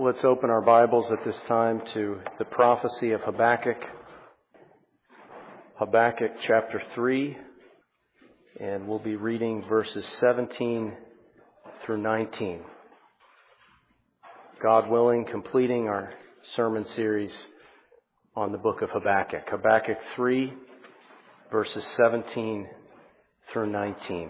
Let's open our Bibles at this time to the prophecy of Habakkuk. Habakkuk chapter 3, and we'll be reading verses 17 through 19. God willing, completing our sermon series on the book of Habakkuk. Habakkuk 3, verses 17 through 19.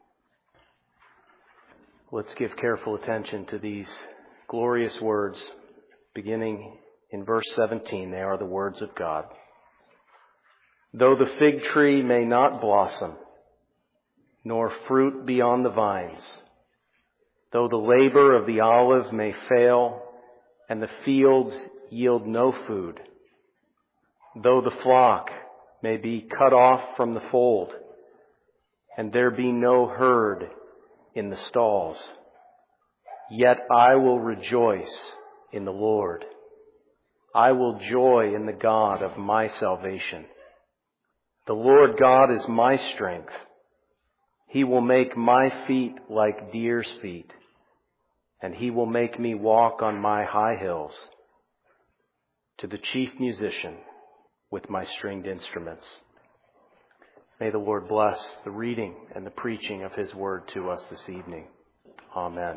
Let's give careful attention to these glorious words, beginning in verse 17. They are the words of God. Though the fig tree may not blossom, nor fruit be on the vines, though the labor of the olive may fail, and the fields yield no food, though the flock may be cut off from the fold, and there be no herd in the stalls, yet I will rejoice in the Lord. I will joy in the God of my salvation. The Lord God is my strength. He will make my feet like deer's feet, and He will make me walk on my high hills. To the chief musician with my stringed instruments. May the Lord bless the reading and the preaching of His word to us this evening. Amen.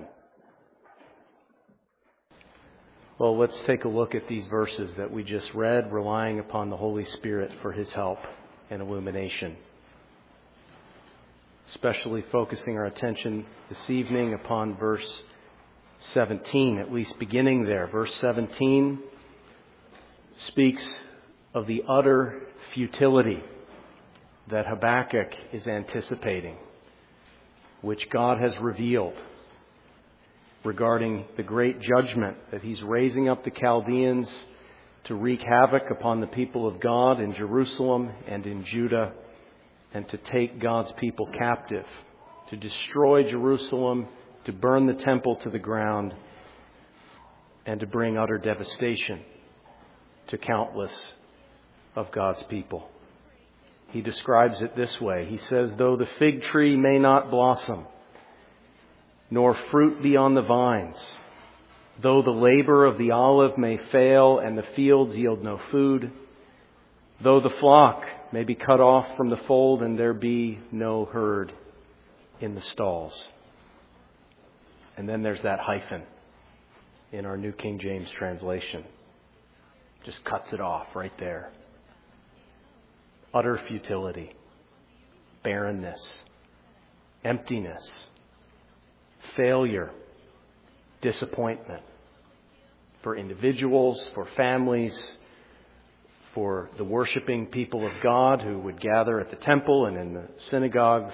Well, let's take a look at these verses that we just read, relying upon the Holy Spirit for His help and illumination. Especially focusing our attention this evening upon verse 17, at least beginning there. Verse 17 speaks of the utter futility that Habakkuk is anticipating, which God has revealed regarding the great judgment that He's raising up the Chaldeans to wreak havoc upon the people of God in Jerusalem and in Judah, and to take God's people captive, to destroy Jerusalem, to burn the temple to the ground, and to bring utter devastation to countless of God's people. He describes it this way. He says, though the fig tree may not blossom, nor fruit be on the vines, though the labor of the olive may fail and the fields yield no food, though the flock may be cut off from the fold and there be no herd in the stalls. And then there's that hyphen in our New King James translation. Just cuts it off right there. Utter futility, barrenness, emptiness, failure, disappointment for individuals, for families, for the worshiping people of God who would gather at the temple and in the synagogues.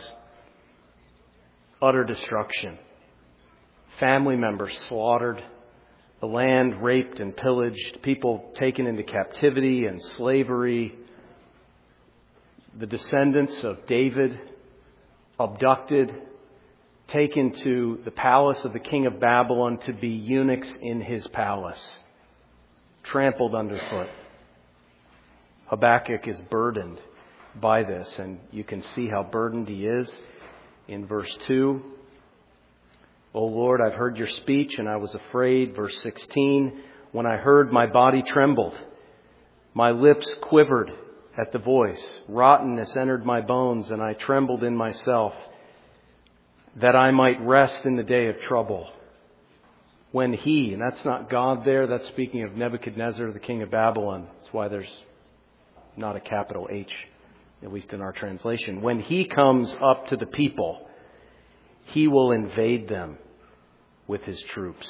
Utter destruction. Family members slaughtered, the land raped and pillaged, people taken into captivity and slavery, the descendants of David abducted, taken to the palace of the king of Babylon to be eunuchs in his palace, trampled underfoot. Habakkuk is burdened by this, and you can see how burdened he is in verse 2. O Lord, I've heard your speech and I was afraid. Verse 16, when I heard, my body trembled. My lips quivered at the voice. Rottenness entered my bones and I trembled in myself, that I might rest in the day of trouble. When he, and that's not God there, that's speaking of Nebuchadnezzar, the king of Babylon. That's why there's not a capital H, at least in our translation. When he comes up to the people, he will invade them with his troops.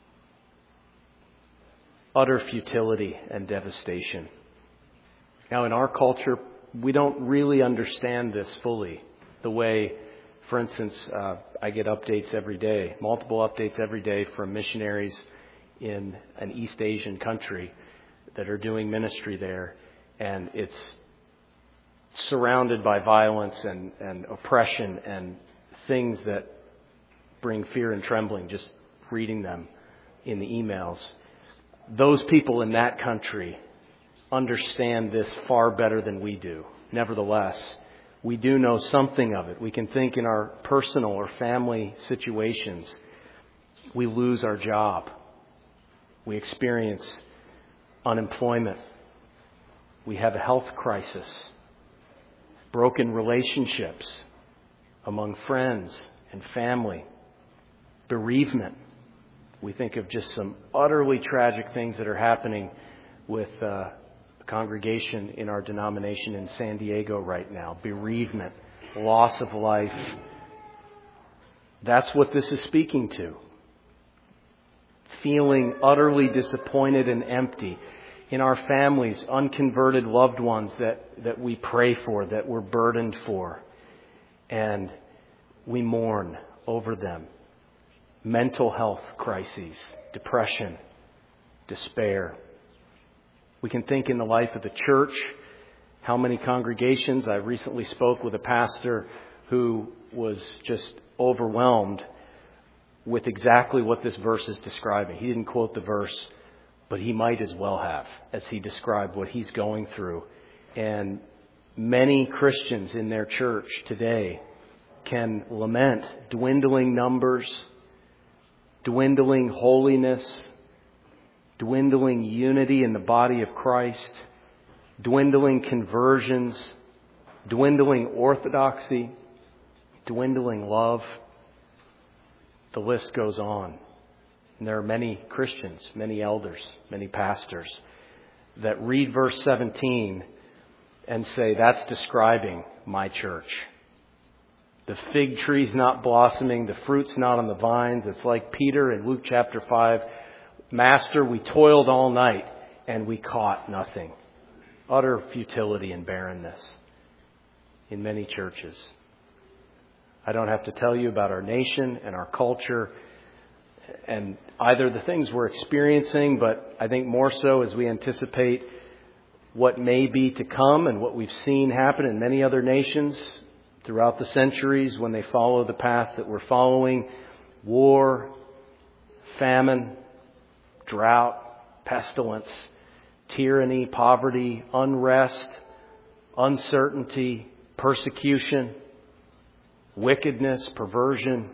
Utter futility and devastation. Now, in our culture, we don't really understand this fully. The way, for instance, I get updates every day, multiple updates every day from missionaries in an East Asian country that are doing ministry there. And it's surrounded by violence and oppression and things that bring fear and trembling, just reading them in the emails. Those people in that country understand this far better than we do. Nevertheless, we do know something of it. We can think in our personal or family situations. We lose our job. We experience unemployment. We have a health crisis, broken relationships among friends and family, bereavement. We think of just some utterly tragic things that are happening with a congregation in our denomination in San Diego right now. Bereavement, loss of life. That's what this is speaking to. Feeling utterly disappointed and empty. In our families, unconverted loved ones that we pray for, that we're burdened for. And we mourn over them. Mental health crises, depression, despair. We can think in the life of the church, how many congregations. I recently spoke with a pastor who was just overwhelmed with exactly what this verse is describing. He didn't quote the verse, but he might as well have, as he described what he's going through. And many Christians in their church today can lament dwindling numbers, dwindling holiness, dwindling unity in the body of Christ, dwindling conversions, dwindling orthodoxy, dwindling love. The list goes on. And there are many Christians, many elders, many pastors that read verse 17 and say, that's describing my church. The fig tree's not blossoming, the fruit's not on the vines. It's like Peter in Luke chapter 5. Master, we toiled all night and we caught nothing. Utter futility and barrenness in many churches. I don't have to tell you about our nation and our culture and either the things we're experiencing, but I think more so as we anticipate what may be to come and what we've seen happen in many other nations throughout the centuries when they follow the path that we're following. War, famine, drought, pestilence, tyranny, poverty, unrest, uncertainty, persecution, wickedness, perversion,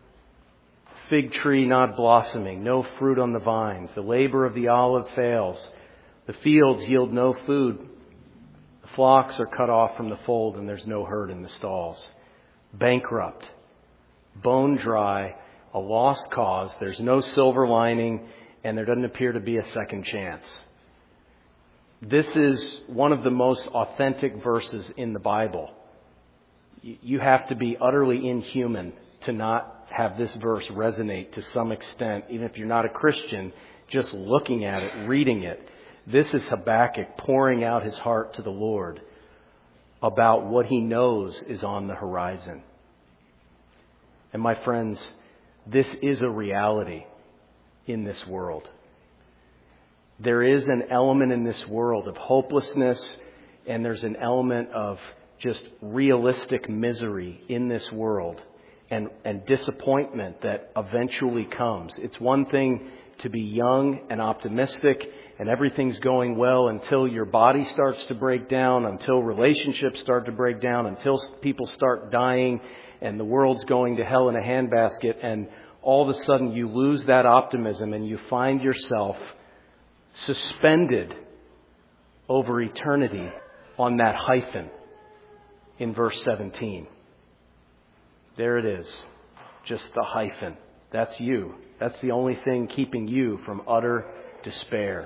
fig tree not blossoming, no fruit on the vines, the labor of the olive fails, the fields yield no food, the flocks are cut off from the fold and there's no herd in the stalls, bankrupt, bone dry, a lost cause, there's no silver lining, and there doesn't appear to be a second chance. This is one of the most authentic verses in the Bible. You have to be utterly inhuman to not have this verse resonate to some extent, even if you're not a Christian, just looking at it, reading it. This is Habakkuk pouring out his heart to the Lord about what he knows is on the horizon. And my friends, this is a reality in this world. There is an element in this world of hopelessness, and there's an element of just realistic misery in this world and disappointment that eventually comes. It's one thing to be young and optimistic and everything's going well until your body starts to break down, until relationships start to break down, until people start dying and the world's going to hell in a handbasket, and all of a sudden you lose that optimism and you find yourself suspended over eternity on that hyphen in verse 17. There it is. Just the hyphen. That's you. That's the only thing keeping you from utter despair.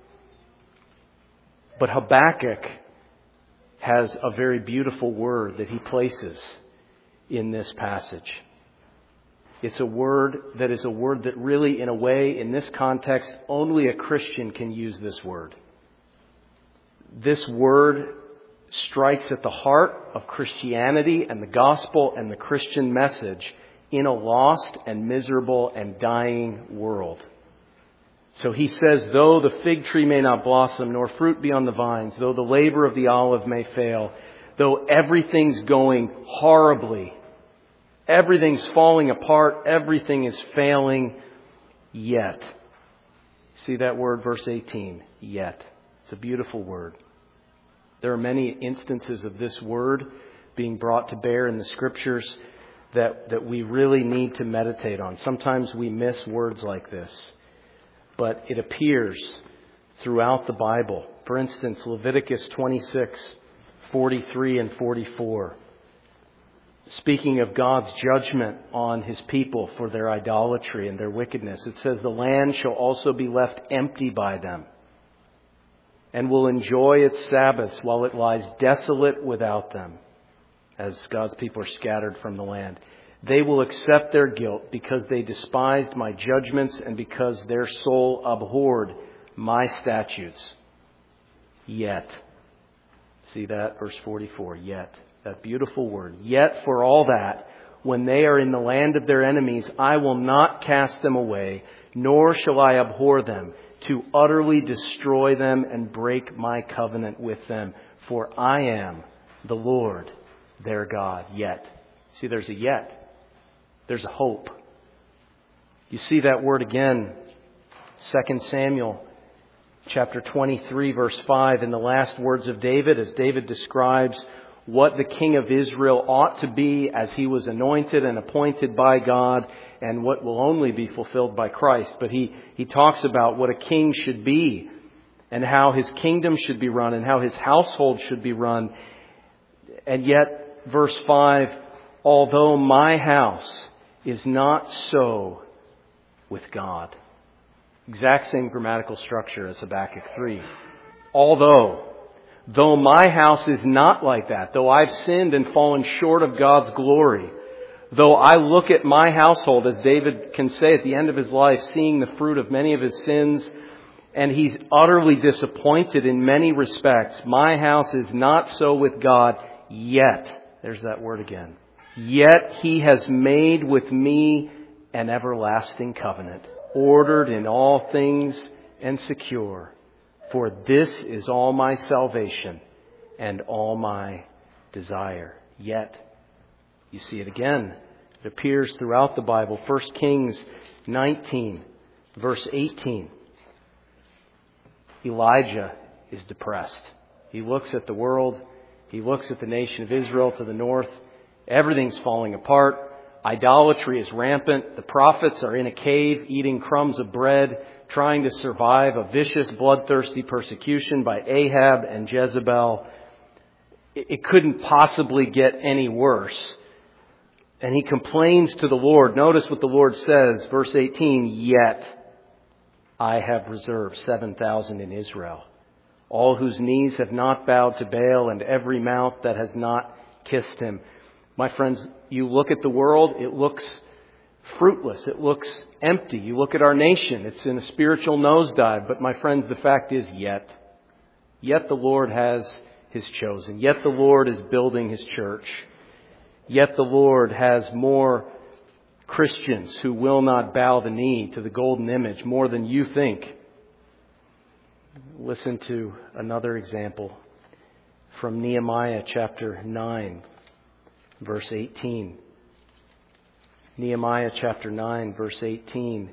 But Habakkuk has a very beautiful word that he places in this passage. It's a word that is a word that really, in a way, in this context, only a Christian can use this word. This word strikes at the heart of Christianity and the gospel and the Christian message in a lost and miserable and dying world. So he says, though the fig tree may not blossom, nor fruit be on the vines, though the labor of the olive may fail, though everything's going horribly, everything's falling apart, everything is failing, yet. See that word, verse 18, yet. It's a beautiful word. There are many instances of this word being brought to bear in the Scriptures that we really need to meditate on. Sometimes we miss words like this. but it appears throughout the Bible. For instance, Leviticus 26, 43 and 44. Speaking of God's judgment on His people for their idolatry and their wickedness, it says, "The land shall also be left empty by them, and will enjoy its Sabbaths while it lies desolate without them," as God's people are scattered from the land. "They will accept their guilt because they despised my judgments and because their soul abhorred my statutes. Yet," see that? Verse 44, yet. That beautiful word. "Yet for all that, when they are in the land of their enemies, I will not cast them away, nor shall I abhor them, to utterly destroy them and break my covenant with them. For I am the Lord their God." Yet. See, there's a yet. There's a hope. You see that word again, 2 Samuel chapter 23, verse 5, in the last words of David, as David describes what the king of Israel ought to be as he was anointed and appointed by God, and what will only be fulfilled by Christ. But he talks about what a king should be, and how his kingdom should be run, and how his household should be run. And yet, verse 5, "Although my house is not so with God." Exact same grammatical structure as Habakkuk 3. Though my house is not like that, though I've sinned and fallen short of God's glory, though I look at my household, as David can say at the end of his life, seeing the fruit of many of his sins, and he's utterly disappointed in many respects, my house is not so with God, yet, there's that word again, yet He has made with me an everlasting covenant, ordered in all things and secure. For this is all my salvation and all my desire. Yet, you see it again. It appears throughout the Bible. 1 Kings 19, verse 18. Elijah is depressed. He looks at the world. He looks at the nation of Israel to the north. Everything's falling apart. Idolatry is rampant. The prophets are in a cave eating crumbs of bread, trying to survive a vicious, bloodthirsty persecution by Ahab and Jezebel. It couldn't possibly get any worse. And he complains to the Lord. Notice what the Lord says, verse 18, "Yet I have reserved 7,000 in Israel, all whose knees have not bowed to Baal, and every mouth that has not kissed him." My friends, you look at the world, it looks fruitless. It looks empty. You look at our nation, it's in a spiritual nosedive. But my friends, the fact is, yet the Lord has His chosen. Yet the Lord is building His church. Yet the Lord has more Christians who will not bow the knee to the golden image, more than you think. Listen to another example from Nehemiah chapter 9, verse 18. Nehemiah chapter 9, verse 18.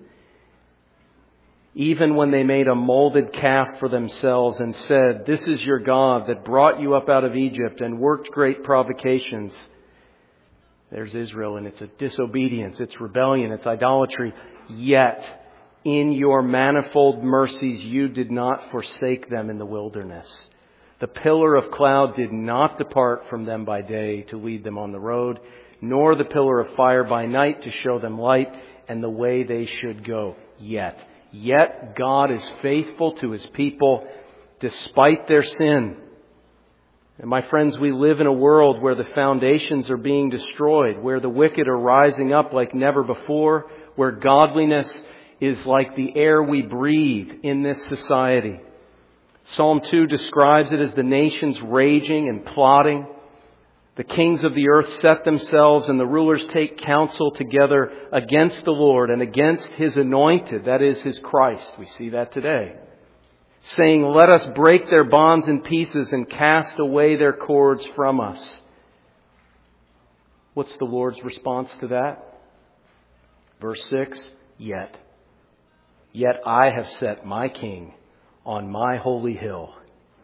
"Even when they made a molded calf for themselves and said, 'This is your God that brought you up out of Egypt and worked great provocations.'" There's Israel in its disobedience, its rebellion, its idolatry. "Yet in your manifold mercies you did not forsake them in the wilderness. The pillar of cloud did not depart from them by day to lead them on the road, nor the pillar of fire by night to show them light and the way they should go. Yet God is faithful to His people despite their sin." And my friends, we live in a world where the foundations are being destroyed, where the wicked are rising up like never before, where godliness is like the air we breathe in this society. Psalm 2 describes it as the nations raging and plotting. The kings of the earth set themselves and the rulers take counsel together against the Lord and against His anointed, that is, His Christ. We see that today. Saying, "Let us break their bonds in pieces and cast away their cords from us." What's the Lord's response to that? Verse 6, Yet I have set my King on my holy hill.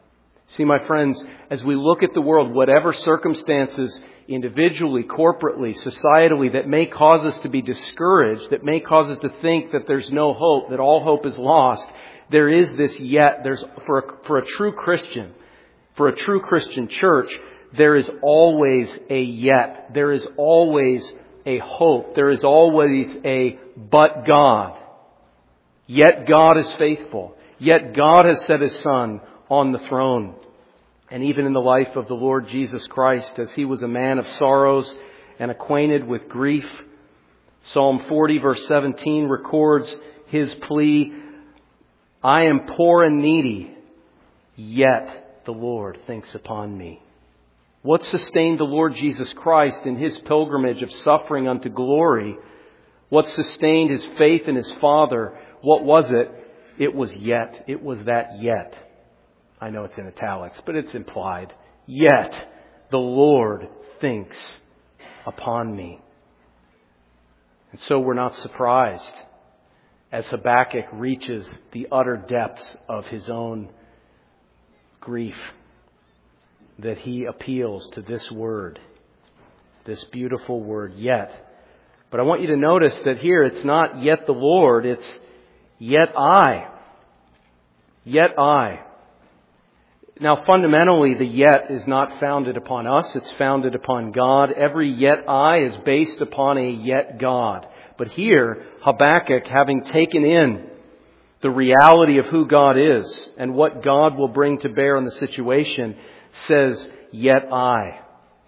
See, my friends, as we look at the world, whatever circumstances, individually, corporately, societally, that may cause us to be discouraged, that may cause us to think that there's no hope, that all hope is lost, there is this yet. There's for a true Christian, for a true Christian church, there is always a yet. There is always a hope. There is always a but God. Yet God is faithful. Yet God has set His Son on the throne. And even in the life of the Lord Jesus Christ, as He was a man of sorrows and acquainted with grief, Psalm 40 verse 17 records His plea, I am poor and needy, yet the Lord thinks upon me. What sustained the Lord Jesus Christ in His pilgrimage of suffering unto glory? What sustained His faith in His Father? What was it? It was yet. It was that yet. I know it's in italics, but it's implied. Yet the Lord thinks upon me. And so we're not surprised as Habakkuk reaches the utter depths of his own grief that he appeals to this word, this beautiful word, yet. But I want you to notice that here it's not yet the Lord, it's yet I. Yet I. Now fundamentally the yet is not founded upon us, it's founded upon God. Every yet I is based upon a yet God. But here, Habakkuk, having taken in the reality of who God is and what God will bring to bear on the situation, says, yet I.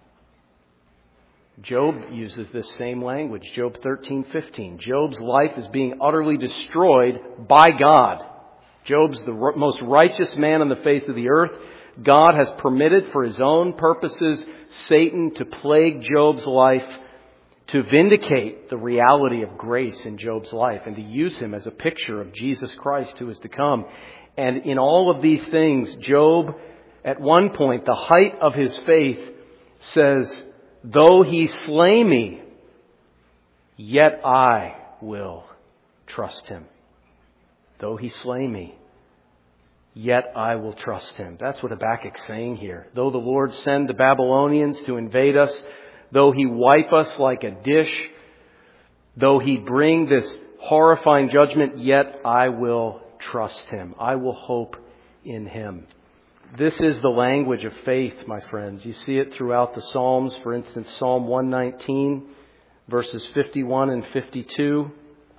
Job uses this same language, Job 13:15. Job's life is being utterly destroyed by God. Job's the most righteous man on the face of the earth. God has permitted for His own purposes Satan to plague Job's life, to vindicate the reality of grace in Job's life and to use him as a picture of Jesus Christ who is to come. And in all of these things, Job, at one point, the height of his faith, says, though He slay me, yet I will trust Him. Though He slay me, yet I will trust Him. That's what Habakkuk's saying here. Though the Lord send the Babylonians to invade us, though He wipe us like a dish, though He bring this horrifying judgment, yet I will trust Him. I will hope in Him. This is the language of faith, my friends. You see it throughout the Psalms. For instance, Psalm 119, verses 51 and 52.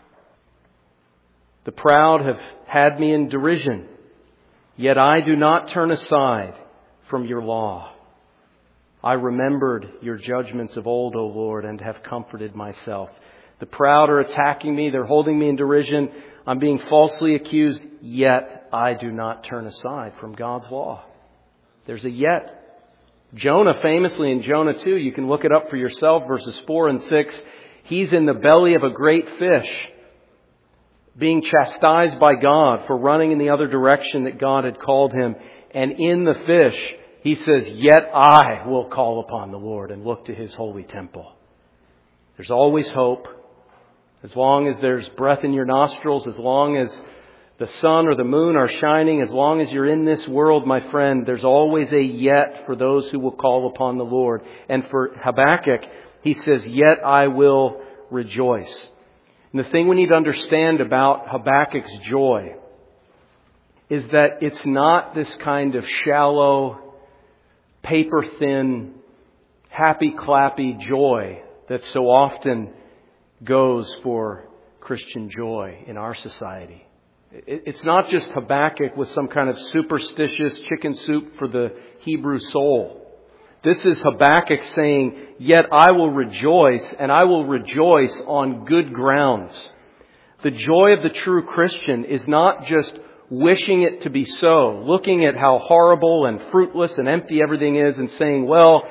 The proud have had me in derision, yet I do not turn aside from your law. I remembered your judgments of old, O Lord, and have comforted myself. The proud are attacking me. They're holding me in derision. I'm being falsely accused, yet I do not turn aside from God's law. There's a yet. Jonah famously in Jonah 2, you can look it up for yourself, verses 4 and 6. He's in the belly of a great fish, being chastised by God for running in the other direction that God had called him. And in the fish, he says, yet I will call upon the Lord and look to His holy temple. There's always hope. As long as there's breath in your nostrils, as long as the sun or the moon are shining, as long as you're in this world, my friend, there's always a yet for those who will call upon the Lord. And for Habakkuk, he says, yet I will rejoice. And the thing we need to understand about Habakkuk's joy is that it's not this kind of shallow, paper-thin, happy-clappy joy that so often goes for Christian joy in our society. It's not just Habakkuk with some kind of superstitious chicken soup for the Hebrew soul. This is Habakkuk saying, yet I will rejoice, and I will rejoice on good grounds. The joy of the true Christian is not just wishing it to be so, looking at how horrible and fruitless and empty everything is and saying, well,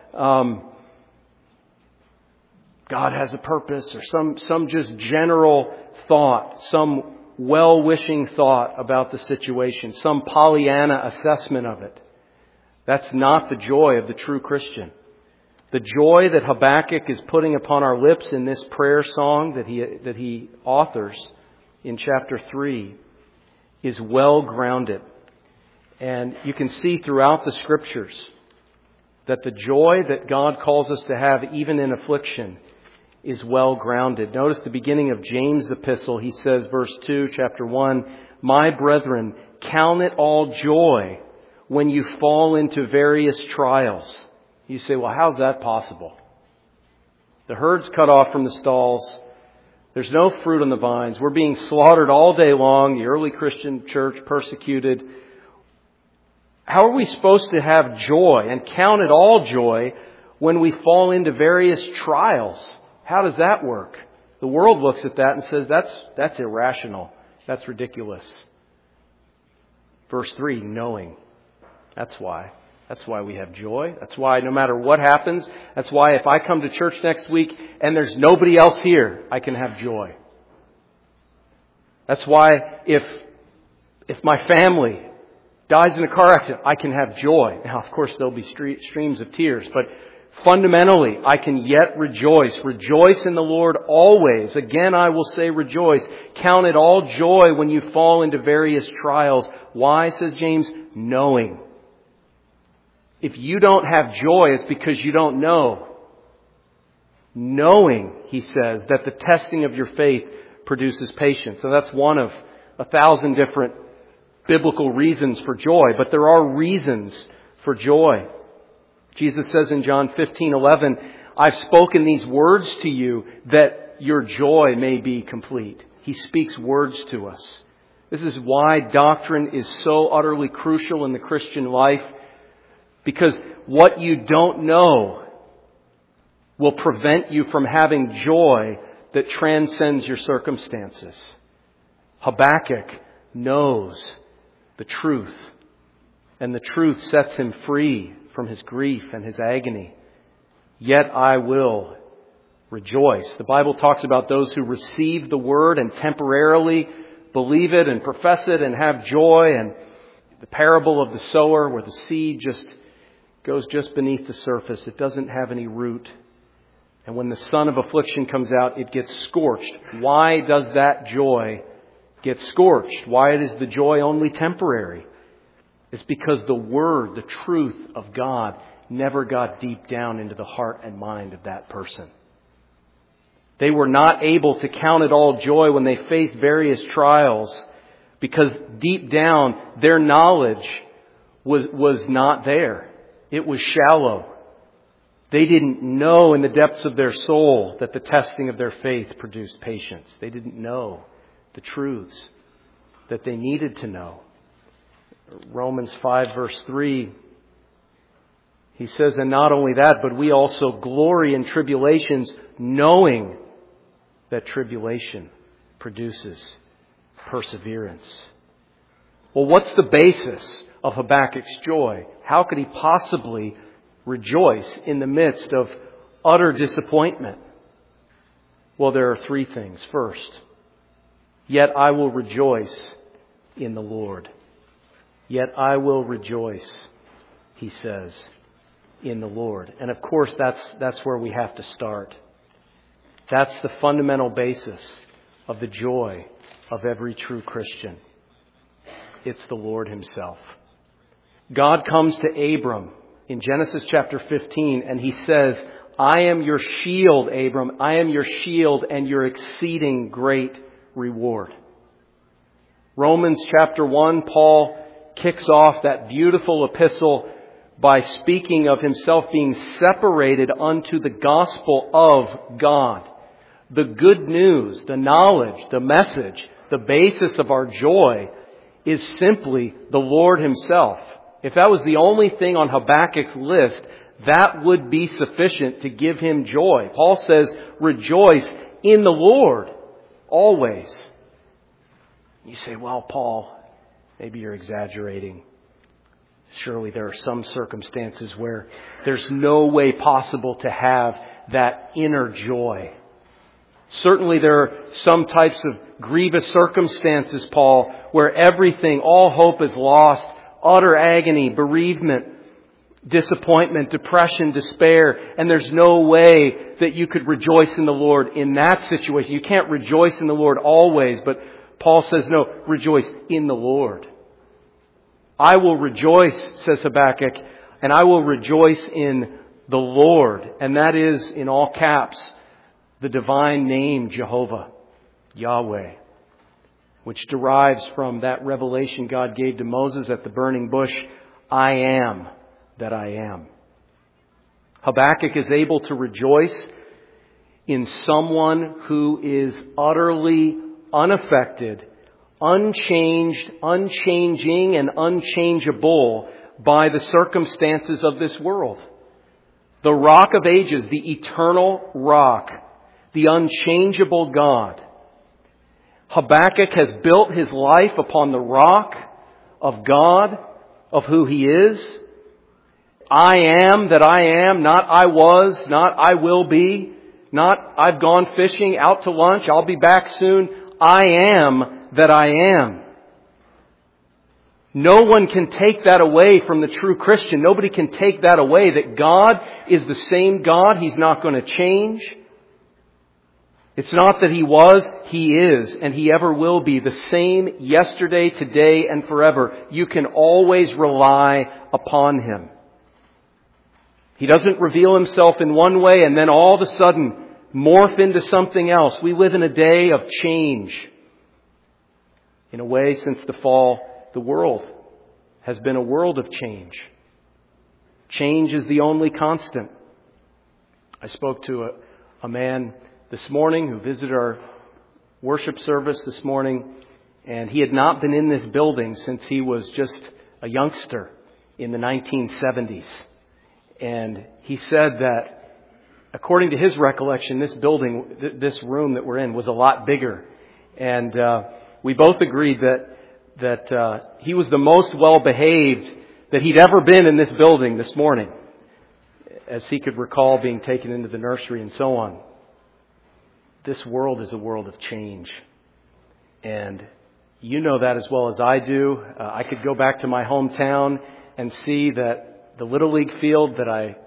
God has a purpose, or some just general thought, some well-wishing thought about the situation, some Pollyanna assessment of it. That's not the joy of the true Christian. The joy that Habakkuk is putting upon our lips in this prayer song that he authors in chapter 3 is well grounded. And you can see throughout the Scriptures that the joy that God calls us to have even in affliction is well grounded. Notice the beginning of James' epistle. He says, verse 2, chapter 1, "My brethren, count it all joy when you fall into various trials." You say, well, how's that possible? The herd's cut off from the stalls. There's no fruit on the vines. We're being slaughtered all day long. The early Christian church persecuted. How are we supposed to have joy and count it all joy when we fall into various trials? How does that work? The world looks at that and says, that's irrational. That's ridiculous. Verse 3, knowing. That's why. That's why we have joy. That's why no matter what happens, that's why if I come to church next week and there's nobody else here, I can have joy. That's why if my family dies in a car accident, I can have joy. Now, of course, there'll be streams of tears, but fundamentally, I can yet rejoice. Rejoice in the Lord always. Again, I will say rejoice. Count it all joy when you fall into various trials. Why, says James? Knowing. If you don't have joy, it's because you don't know. Knowing, he says, that the testing of your faith produces patience. So that's one of 1,000 different biblical reasons for joy. But there are reasons for joy. Jesus says in John 15:11, "I've spoken these words to you that your joy may be complete." He speaks words to us. This is why doctrine is so utterly crucial in the Christian life. Because what you don't know will prevent you from having joy that transcends your circumstances. Habakkuk knows the truth, and the truth sets him free from his grief and his agony. Yet I will rejoice. The Bible talks about those who receive the word and temporarily believe it and profess it and have joy, and the parable of the sower where the seed just goes just beneath the surface. It doesn't have any root. And when the sun of affliction comes out, it gets scorched. Why does that joy get scorched? Why is the joy only temporary? It's because the Word, the truth of God, never got deep down into the heart and mind of that person. They were not able to count it all joy when they faced various trials because deep down their knowledge was not there. It was shallow. They didn't know in the depths of their soul that the testing of their faith produced patience. They didn't know the truths that they needed to know. Romans 5 verse 3, he says, "And not only that, but we also glory in tribulations, knowing that tribulation produces perseverance." Well, what's the basis of Habakkuk's joy? How could he possibly rejoice in the midst of utter disappointment? Well, there are three things. First, yet I will rejoice in the Lord. Yet I will rejoice, he says, in the Lord. And of course, that's where we have to start. That's the fundamental basis of the joy of every true Christian. It's the Lord Himself. God comes to Abram in Genesis chapter 15 and He says, "I am your shield, Abram. I am your shield and your exceeding great reward." Romans chapter 1, Paul kicks off that beautiful epistle by speaking of himself being separated unto the gospel of God. The good news, the knowledge, the message, the basis of our joy is simply the Lord Himself. If that was the only thing on Habakkuk's list, that would be sufficient to give him joy. Paul says, "Rejoice in the Lord always." You say, "Well, Paul, maybe you're exaggerating. Surely there are some circumstances where there's no way possible to have that inner joy." Certainly there are some types of grievous circumstances, Paul, where everything, all hope is lost, utter agony, bereavement, disappointment, depression, despair, and there's no way that you could rejoice in the Lord in that situation. You can't rejoice in the Lord always, but Paul says, no, rejoice in the Lord. I will rejoice, says Habakkuk, and I will rejoice in the Lord. And that is, in all caps, the divine name Jehovah, Yahweh, which derives from that revelation God gave to Moses at the burning bush, I am that I am. Habakkuk is able to rejoice in someone who is utterly unaffected, unchanged, unchanging, and unchangeable by the circumstances of this world. The Rock of Ages, the eternal Rock, the unchangeable God. Habakkuk has built his life upon the rock of God, of who He is. I am that I am, not I was, not I will be, not I've gone fishing, out to lunch, I'll be back soon. I am that I am. No one can take that away from the true Christian. Nobody can take that away, that God is the same God. He's not going to change. It's not that He was, He is, and He ever will be the same yesterday, today, and forever. You can always rely upon Him. He doesn't reveal Himself in one way and then all of a sudden morph into something else. We live in a day of change. In a way, since the fall, the world has been a world of change. Change is the only constant. I spoke to a man this morning who visited our worship service this morning, and he had not been in this building since he was just a youngster in the 1970s. And he said that, according to his recollection, this building, this room that we're in, was a lot bigger. And we both agreed that he was the most well-behaved that he'd ever been in this building this morning, as he could recall being taken into the nursery and so on. This world is a world of change. And you know that as well as I do. I could go back to my hometown and see that the Little League field that I,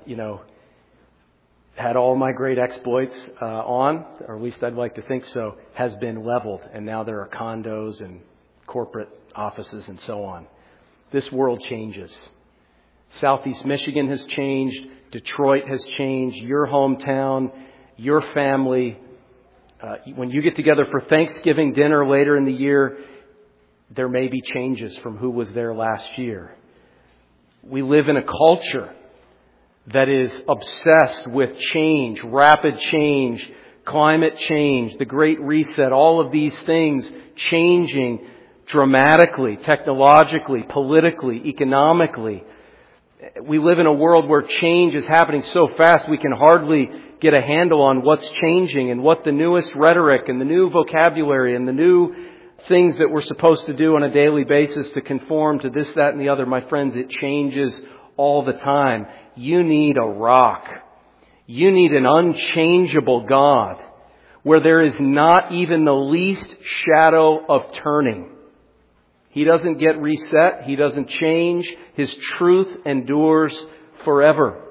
had all my great exploits on, or at least I'd like to think so, has been leveled. And now there are condos and corporate offices and so on. This world changes. Southeast Michigan has changed. Detroit has changed. Your hometown, your family. When you get together for Thanksgiving dinner later in the year, there may be changes from who was there last year. We live in a culture that is obsessed with change, rapid change, climate change, the Great Reset, all of these things changing dramatically, technologically, politically, economically. We live in a world where change is happening so fast we can hardly get a handle on what's changing and what the newest rhetoric and the new vocabulary and the new things that we're supposed to do on a daily basis to conform to this, that, and the other. My friends, it changes all the time. You need a rock. You need an unchangeable God where there is not even the least shadow of turning. He doesn't get reset. He doesn't change. His truth endures forever.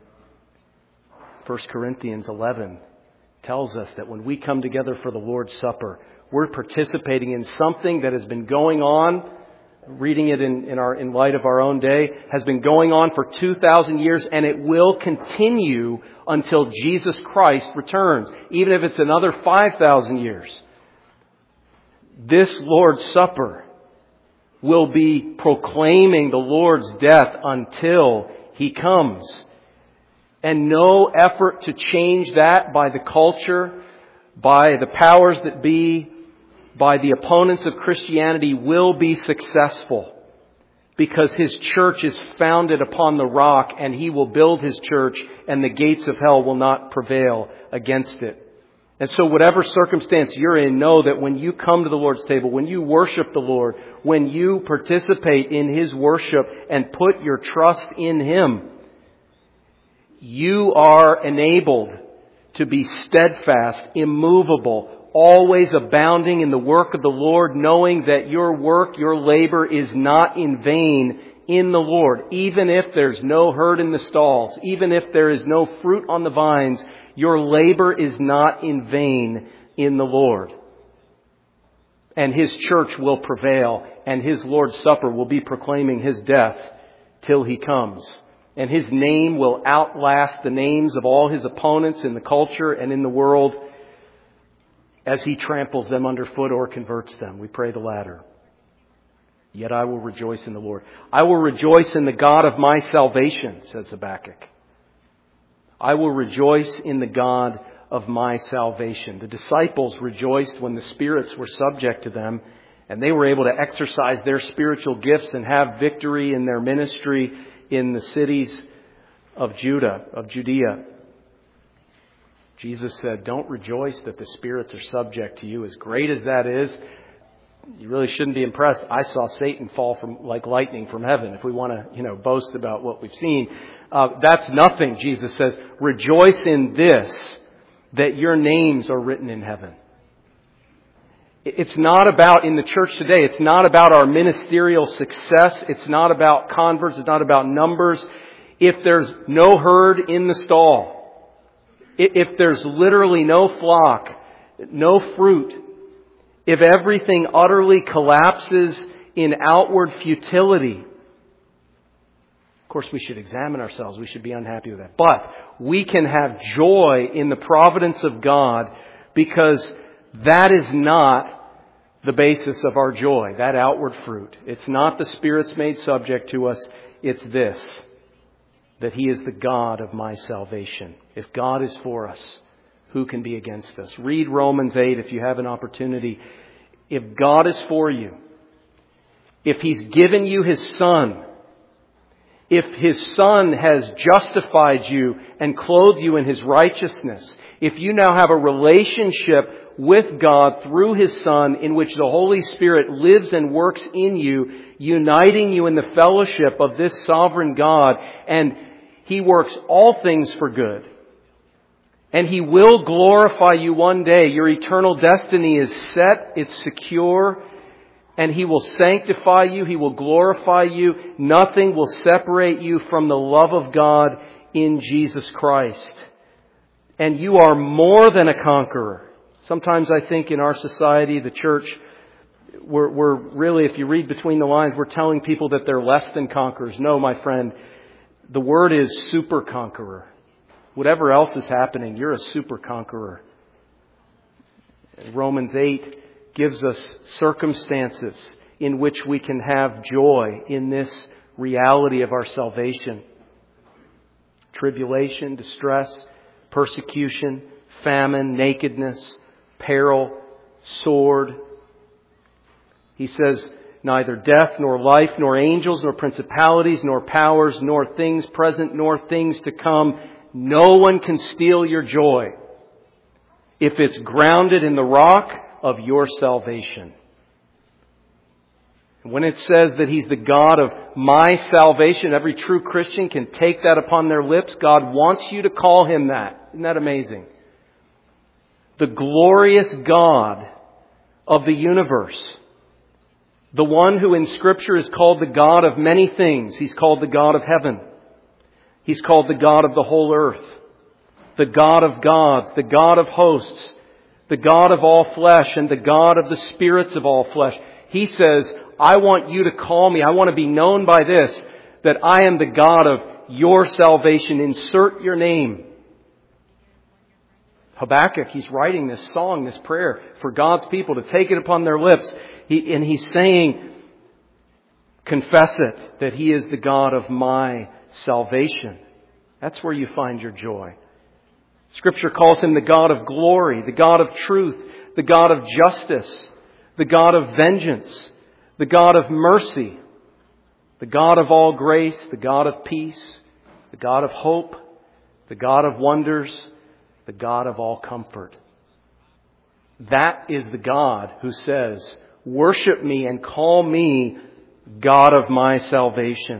1 Corinthians 11 tells us that when we come together for the Lord's Supper, we're participating in something that has been going on, reading it in light of our own day, has been going on for 2,000 years, and it will continue until Jesus Christ returns, even if it's another 5,000 years. This Lord's Supper will be proclaiming the Lord's death until He comes. And no effort to change that by the culture, by the powers that be, by the opponents of Christianity will be successful, because His church is founded upon the rock, and He will build His church, and the gates of hell will not prevail against it. And so whatever circumstance you're in, know that when you come to the Lord's table, when you worship the Lord, when you participate in His worship and put your trust in Him, you are enabled to be steadfast, immovable, always abounding in the work of the Lord, knowing that your work, your labor is not in vain in the Lord. Even if there's no herd in the stalls, even if there is no fruit on the vines, your labor is not in vain in the Lord. and His church will prevail, and His Lord's Supper will be proclaiming His death till He comes. And His name will outlast the names of all His opponents in the culture and in the world as He tramples them underfoot or converts them. We pray the latter. Yet I will rejoice in the Lord. I will rejoice in the God of my salvation, says Habakkuk. I will rejoice in the God of my salvation. The disciples rejoiced when the spirits were subject to them, and they were able to exercise their spiritual gifts and have victory in their ministry in the cities of Judea. Jesus said, don't rejoice that the spirits are subject to you. As great as that is, you really shouldn't be impressed. I saw Satan fall from like lightning from heaven. If we want to, boast about what we've seen, that's nothing. Jesus says, rejoice in this, that your names are written in heaven. It's not about, in the church today, it's not about our ministerial success. It's not about converts. It's not about numbers. If there's no herd in the stall, if there's literally no flock, no fruit, if everything utterly collapses in outward futility, of course we should examine ourselves. We should be unhappy with that. But we can have joy in the providence of God, because that is not the basis of our joy, that outward fruit. It's not the spirits made subject to us. It's this, that He is the God of my salvation. If God is for us, who can be against us? Read Romans 8 if you have an opportunity. If God is for you, if He's given you His Son, if His Son has justified you and clothed you in His righteousness, if you now have a relationship with God through His Son in which the Holy Spirit lives and works in you, uniting you in the fellowship of this sovereign God, and He works all things for good, and He will glorify you one day. Your eternal destiny is set, it's secure, and He will sanctify you, He will glorify you. Nothing will separate you from the love of God in Jesus Christ. And you are more than a conqueror. Sometimes I think in our society, the church, we're really, if you read between the lines, we're telling people that they're less than conquerors. No, my friend, the word is super conqueror. Whatever else is happening, you're a super conqueror. Romans 8 gives us circumstances in which we can have joy in this reality of our salvation. Tribulation, distress, persecution, famine, nakedness, peril, sword. He says, neither death, nor life, nor angels, nor principalities, nor powers, nor things present, nor things to come. No one can steal your joy if it's grounded in the rock of your salvation. When it says that He's the God of my salvation, every true Christian can take that upon their lips. God wants you to call Him that. Isn't that amazing? The glorious God of the universe. The one who in Scripture is called the God of many things. He's called the God of heaven. He's called the God of the whole earth. The God of gods, the God of hosts, the God of all flesh, and the God of the spirits of all flesh. He says, I want you to call me. I want to be known by this, that I am the God of your salvation. Insert your name. Habakkuk, he's writing this song, this prayer for God's people to take it upon their lips. And he's saying, confess it, that He is the God of my salvation. That's where you find your joy. Scripture calls Him the God of glory, the God of truth, the God of justice, the God of vengeance, the God of mercy, the God of all grace, the God of peace, the God of hope, the God of wonders, the God of all comfort. That is the God who says, worship me and call me God of my salvation.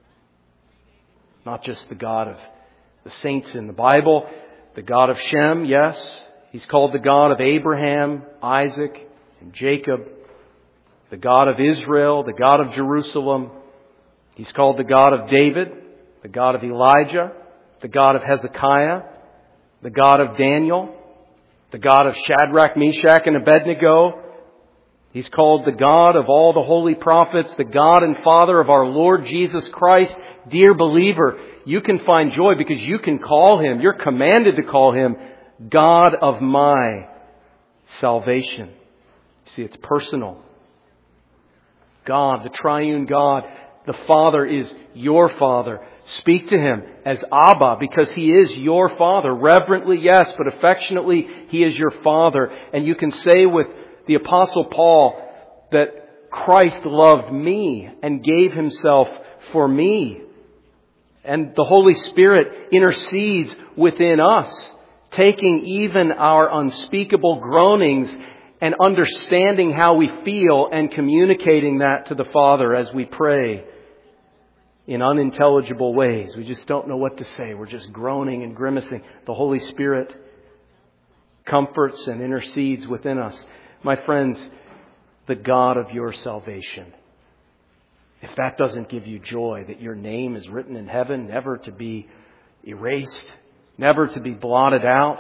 Not just the God of the saints in the Bible, the God of Shem, yes. He's called the God of Abraham, Isaac, and Jacob. The God of Israel, the God of Jerusalem. He's called the God of David, the God of Elijah, the God of Hezekiah, the God of Daniel, the God of Shadrach, Meshach, and Abednego. He's called the God of all the holy prophets, the God and Father of our Lord Jesus Christ. Dear believer, you can find joy because you can call Him. You're commanded to call Him God of my salvation. See, it's personal. God, the triune God, the Father is your Father. Speak to Him as Abba because He is your Father. Reverently, yes, but affectionately, He is your Father. And you can say with the Apostle Paul that Christ loved me and gave Himself for me. And the Holy Spirit intercedes within us, taking even our unspeakable groanings and understanding how we feel and communicating that to the Father as we pray in unintelligible ways. We just don't know what to say. We're just groaning and grimacing. The Holy Spirit comforts and intercedes within us. My friends, the God of your salvation. If that doesn't give you joy, that your name is written in heaven, never to be erased, never to be blotted out,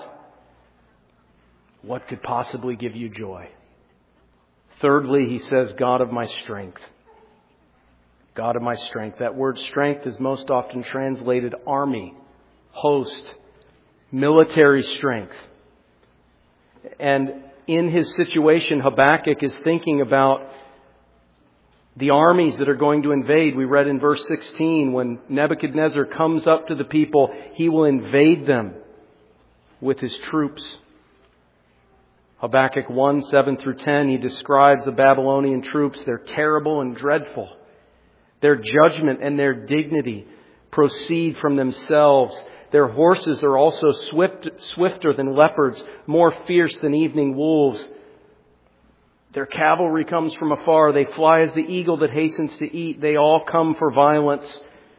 what could possibly give you joy? Thirdly, he says, God of my strength. God of my strength. That word strength is most often translated army, host, military strength. And in his situation, Habakkuk is thinking about the armies that are going to invade. We read in verse 16, when Nebuchadnezzar comes up to the people, he will invade them with his troops. Habakkuk 1, 7 through 10, he describes the Babylonian troops. They're terrible and dreadful. Their judgment and their dignity proceed from themselves. Their horses are also swifter than leopards, more fierce than evening wolves. Their cavalry comes from afar. They fly as the eagle that hastens to eat. They all come for violence.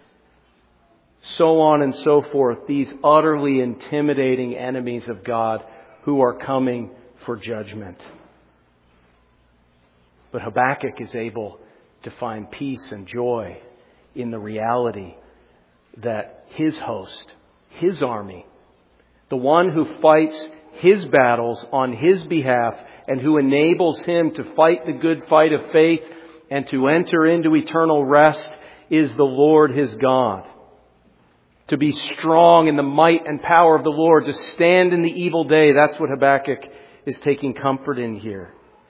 So on and so forth. These utterly intimidating enemies of God who are coming for judgment. But Habakkuk is able to find peace and joy in the reality that his host, his army, the one who fights his battles on his behalf and who enables him to fight the good fight of faith and to enter into eternal rest, is the Lord his God. To be strong in the might and power of the Lord, to stand in the evil day. That's what Habakkuk is taking comfort in here.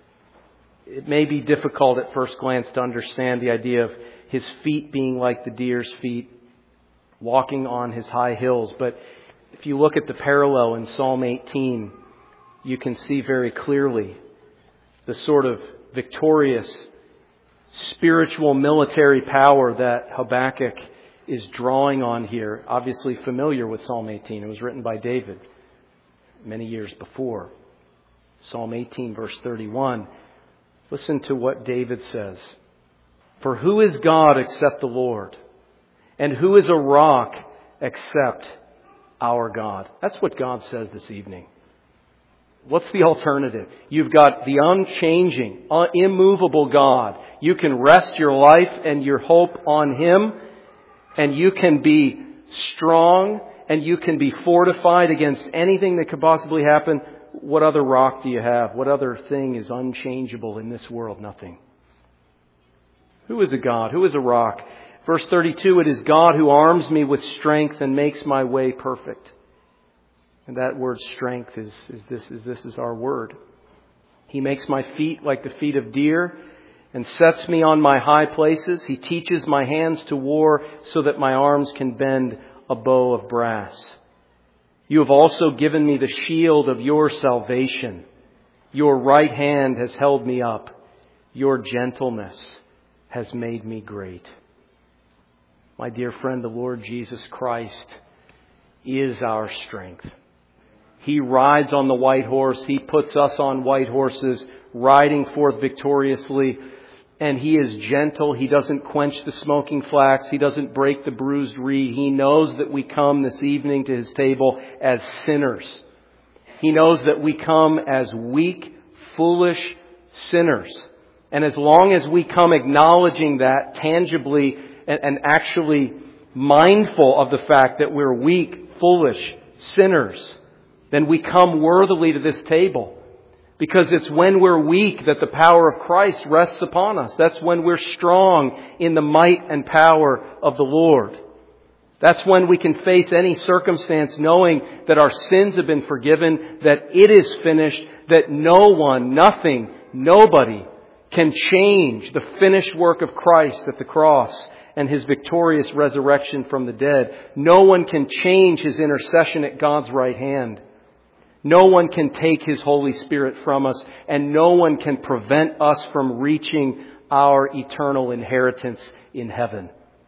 It may be difficult at first glance to understand the idea of his feet being like the deer's feet, walking on his high hills. But if you look at the parallel in Psalm 18, you can see very clearly the sort of victorious spiritual military power that Habakkuk is drawing on here. Obviously familiar with Psalm 18. It was written by David many years before. Psalm 18, verse 31. Listen to what David says. For who is God except the Lord? And who is a rock except our God? That's what God says this evening. What's the alternative? You've got the unchanging, immovable God. You can rest your life and your hope on Him, and you can be strong and you can be fortified against anything that could possibly happen. What other rock do you have? What other thing is unchangeable in this world? Nothing. Who is a God? Who is a rock? Verse 32, it is God who arms me with strength and makes my way perfect. And that word strength is our word. He makes my feet like the feet of deer and sets me on my high places. He teaches my hands to war so that my arms can bend a bow of brass. You have also given me the shield of your salvation. Your right hand has held me up. Your gentleness has made me great. My dear friend, the Lord Jesus Christ is our strength. He rides on the white horse. He puts us on white horses, riding forth victoriously. And He is gentle. He doesn't quench the smoking flax. He doesn't break the bruised reed. He knows that we come this evening to His table as sinners. He knows that we come as weak, foolish sinners. And as long as we come acknowledging that tangibly and actually mindful of the fact that we're weak, foolish sinners, then we come worthily to this table. Because it's when we're weak that the power of Christ rests upon us. That's when we're strong in the might and power of the Lord. That's when we can face any circumstance knowing that our sins have been forgiven, that it is finished, that no one, nothing, nobody can change the finished work of Christ at the cross and His victorious resurrection from the dead. No one can change His intercession at God's right hand. No one can take His Holy Spirit from us, and no one can prevent us from reaching our eternal inheritance in heaven.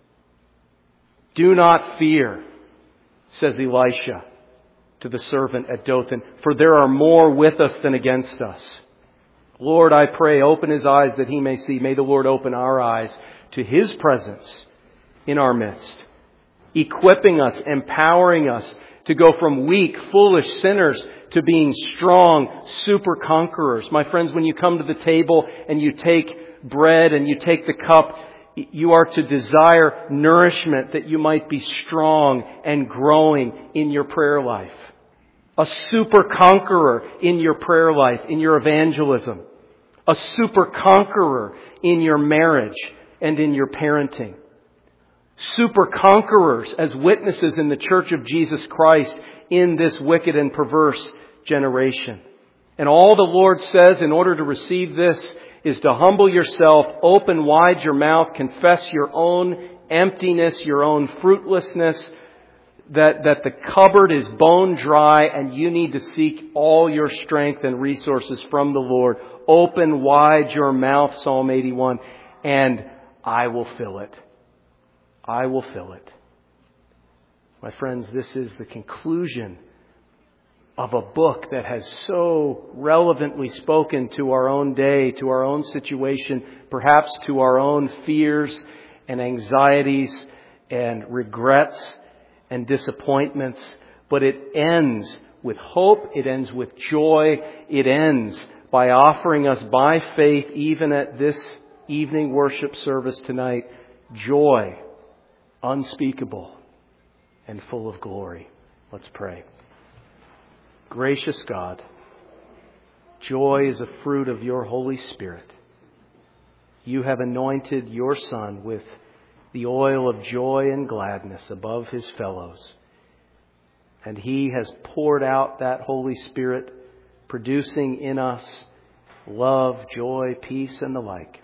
Do not fear, says Elisha to the servant at Dothan, for there are more with us than against us. Lord, I pray, open his eyes that he may see. May the Lord open our eyes to His presence in our midst, equipping us, empowering us to go from weak, foolish sinners to being strong, super conquerors. My friends, when you come to the table and you take bread and you take the cup, you are to desire nourishment that you might be strong and growing in your prayer life. A super conqueror in your prayer life, in your evangelism. A super conqueror in your marriage and in your parenting. Super conquerors as witnesses in the Church of Jesus Christ in this wicked and perverse generation. And all the Lord says in order to receive this is to humble yourself, open wide your mouth, confess your own emptiness, your own fruitlessness, that the cupboard is bone dry and you need to seek all your strength and resources from the Lord. Open wide your mouth, Psalm 81, and I will fill it. I will fill it. My friends, this is the conclusion of a book that has so relevantly spoken to our own day, to our own situation, perhaps to our own fears and anxieties and regrets and disappointments. But it ends with hope. It ends with joy. It ends by offering us by faith, even at this evening worship service tonight, joy unspeakable and full of glory. Let's pray. Gracious God, joy is a fruit of your Holy Spirit. You have anointed your Son with the oil of joy and gladness above his fellows. And He has poured out that Holy Spirit, producing in us love, joy, peace, and the like.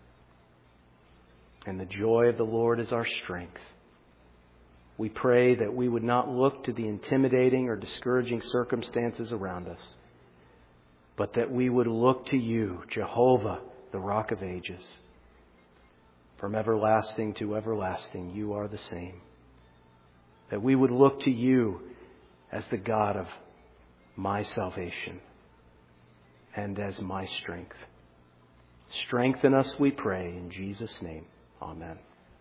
And the joy of the Lord is our strength. We pray that we would not look to the intimidating or discouraging circumstances around us, but that we would look to You, Jehovah, the Rock of Ages. From everlasting to everlasting, You are the same. That we would look to You as the God of my salvation and as my strength. Strengthen us, we pray, in Jesus' name. Amen.